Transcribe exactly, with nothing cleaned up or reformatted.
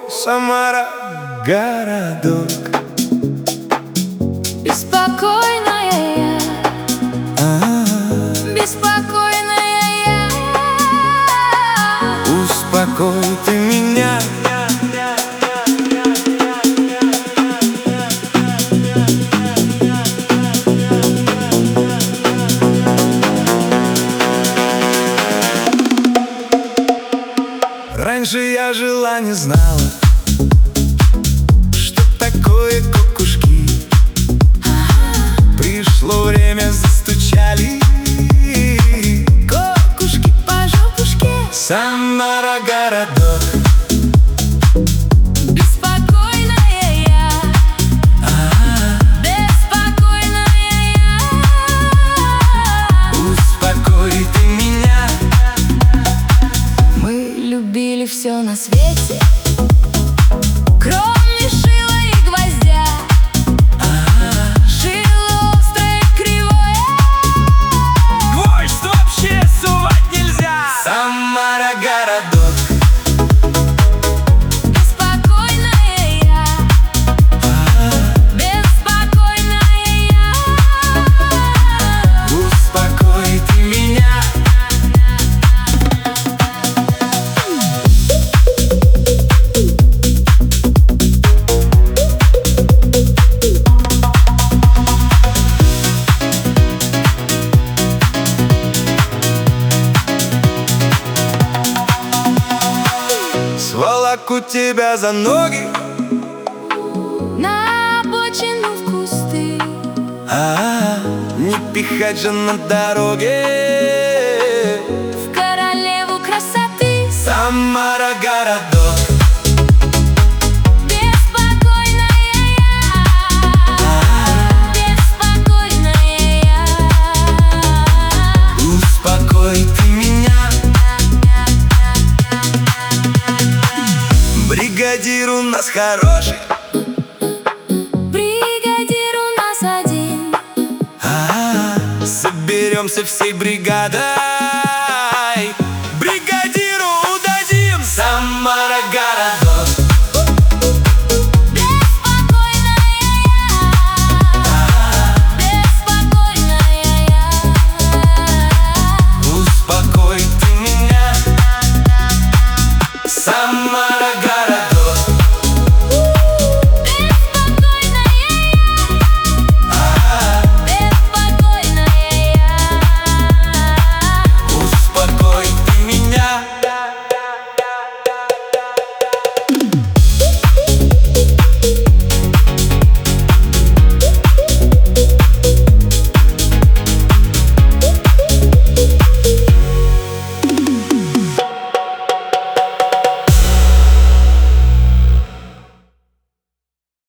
Самара, городок. Беспокойная я, А-а-а. беспокойная я. Успокой ты меня. Раньше я жила, не знала, что такое кукушки. Пришло время, застучали Кукушки по жопушке. Самара, городок. Беспокойная я, беспокойная я. Успокой ты меня. Мы любили все на свете, кроме шила и гвоздя. Шило острое, кривое, Гвоздь вообще сувать нельзя. Самара, городок. беспокойная я, беспокойная я. Успокой ты меня. Сволоку тебя за ноги, На обочину в кусты. а не пихать же на дороге. В королеву красоты. Самара, городок. Беспокойная я, беспокойная я. Успокой ты меня. Бригадир у нас хороший, Бригадир у нас один. а соберемся всей бригадой.